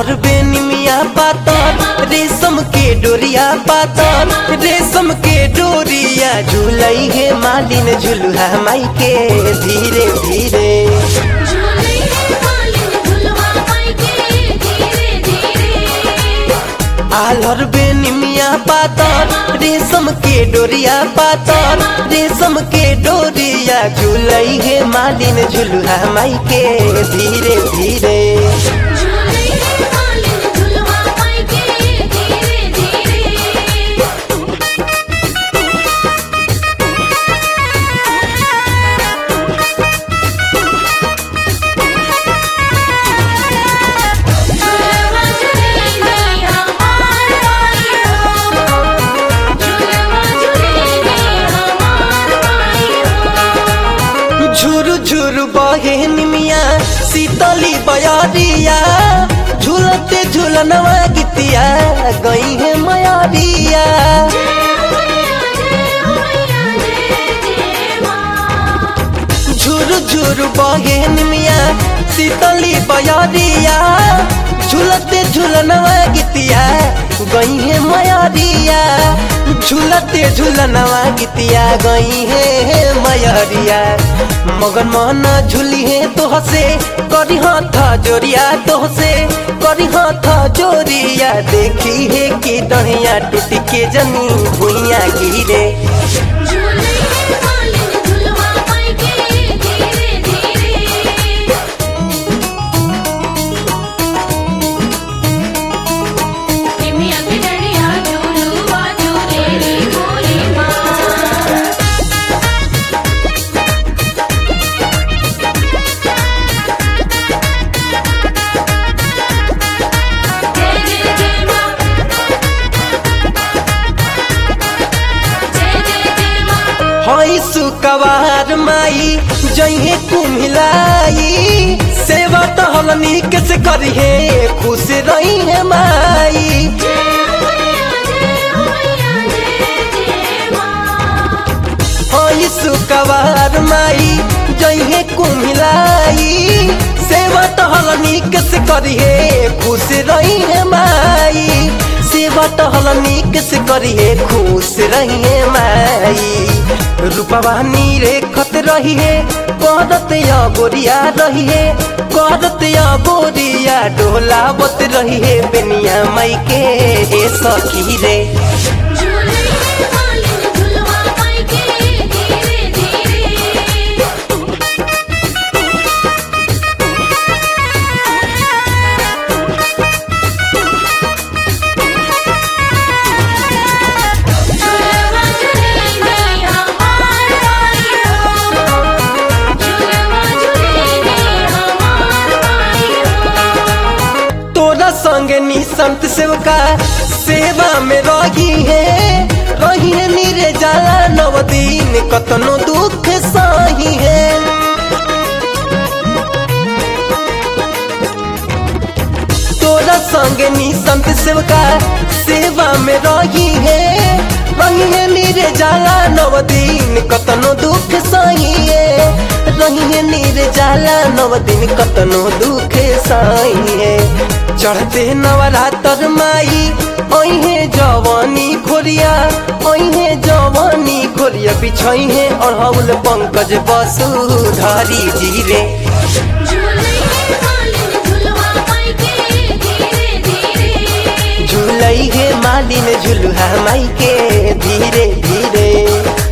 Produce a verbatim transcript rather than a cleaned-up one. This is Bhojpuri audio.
आलर बेनिमिया पातर रेशम के डोरिया पातर रेशम के डोरिया झूलई है मालिन झुलुहा माई के धीरे धीरे आलर बेनिमिया पातर रेशम के डोरिया पातर रेशम के डोरिया झूलई है मालिन झुलुहा माई के धीरे धीरे झुरु झुरु बहे निमिया शीतली बयारिया झूलते झूलनवा गीतिया गई है मयारिया झुरु झुरु बहे निमिया शीतली बयारिया झूलते झूलनवा गीतिया गई है मयारिया झूलते झूलनवा गीतिया गई है मयरिया मगन मन झूली है तोहसे करी हाथ जोरिया तोहसे करी हाथ जोरिया देखी है कि डढ़िया टूट के जनी भुइया गिरे हई सुकवार माई जइहे कुम्हिलाई सेवा टहलनी कैसे करी है खुश रही है माई हई सुकवार माई जइहे कुम्हिलाई सेवा टहलनी कैसे करी है खुश रही है माई सेवा टहलनी कैसे करी है खुश रही है माई रूपवानी रे खत रही है कहत या गोरिया रही है कहत या गोरिया डोला बत रही है बेनिया माई के ए सखी रे संगे नी संत सेवका सेवा में रही है रही है नीरे जाला नव दिन कतनो दुख सही है तोरा संगे नी संत सेवका सेवा में रही है रही है नीरे जाला नव दिन कतनो दुख सही है रही है नीरे जाला नव दिन कतनो दुख सही है चढ़ते नवरातर माई ओहे जवानी खोरिया ओहे जवानी खोरिया बिछई है अड़हुल पंकज वसुधारी जी रे झूलई है मालिन झुलुहा माई के धीरे धीरे